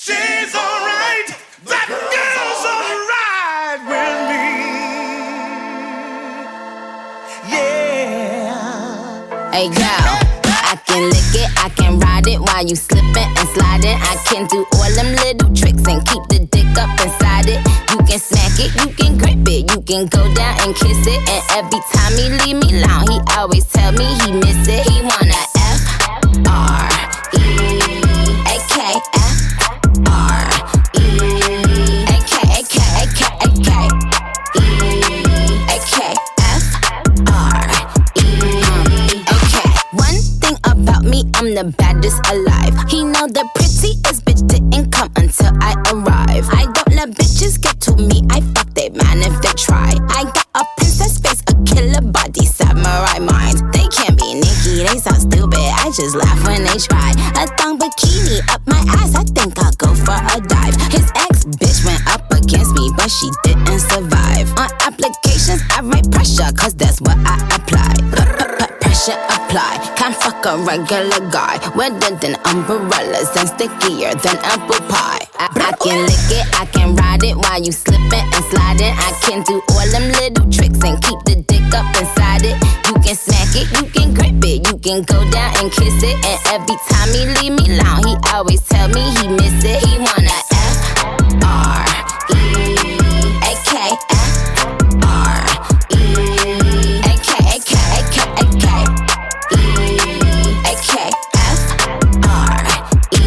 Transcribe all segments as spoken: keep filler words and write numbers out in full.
She's alright. That girl's alright with me. Yeah. Hey girl, I can lick it, I can ride it while you slipping and sliding. I can do all them little tricks and keep the dick up inside it. You can smack it, you can grip it, you can go down and kiss it. And every time he leave me alone, he always tell me he miss it. He wanna F R E A K F R E A K A K A K A K E A K F R E A K. One thing about me, I'm the baddest alive. He know the prettiest bitch didn't come until I arrive. I don't let bitches get to me, I fuck they man if they try. I got a princess face, a killer body, samurai mind. They can't be Nicki, they so stupid, I just laugh when they try. A thong bikini up my ass, I think I'll go for a dive. His ex-bitch went up against me, but she didn't survive. On applications, I write pressure, cause that's what I apply. Pressure apply, can't fuck a regular guy. Wetter than umbrellas and stickier than apple pie. I, I can lick it, I can ride it while you slipping and sliding. I can do all them little tricks and keep the dick up inside it. You can smack it, you can grip it, you can go down and kiss it. And every time he leave me alone, he always tell me he miss it. He wanna F R E A K F R E A K A K A K A K E A K F R E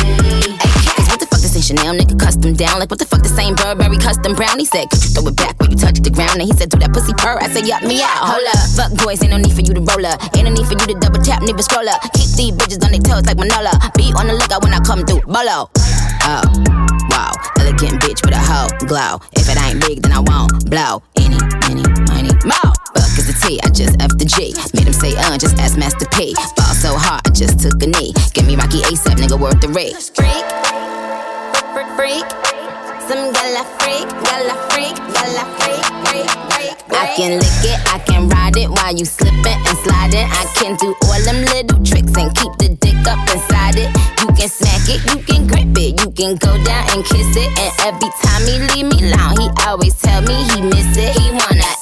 A K. Cause what the fuck this ain't Chanel, nigga custom down. Like what the fuck this ain't Burberry custom brown. He said, could you throw it back when you touch the ground? And he said, do that pussy purr. I said, yup me out, hold up. Fuck boys, ain't no need for you to roll up. Ain't no need for you to double tap, neither scroll up. Keep these bitches on their toes like Manola. Be on the lookout when I come through, bolo. Oh, wow, elegant bitch with a hoe glow. If it ain't big, then I won't blow. Any, any, money, more. Fuck is the T, I just F the G. Made him say, uh, just ask Master P. Ball so hard, I just took a knee. Give me Rocky ASAP, nigga, worth the rate. Freak, freak, freak. Some gala freak, gala freak, gala freak, freak, freak. I can lick it, I can ride it while you slipping and sliding. I can do all them little tricks and keep the dick up inside it. You can smack it, you can grip it, you can go down and kiss it. And every time he leave me alone, he always tell me he miss it. He wanna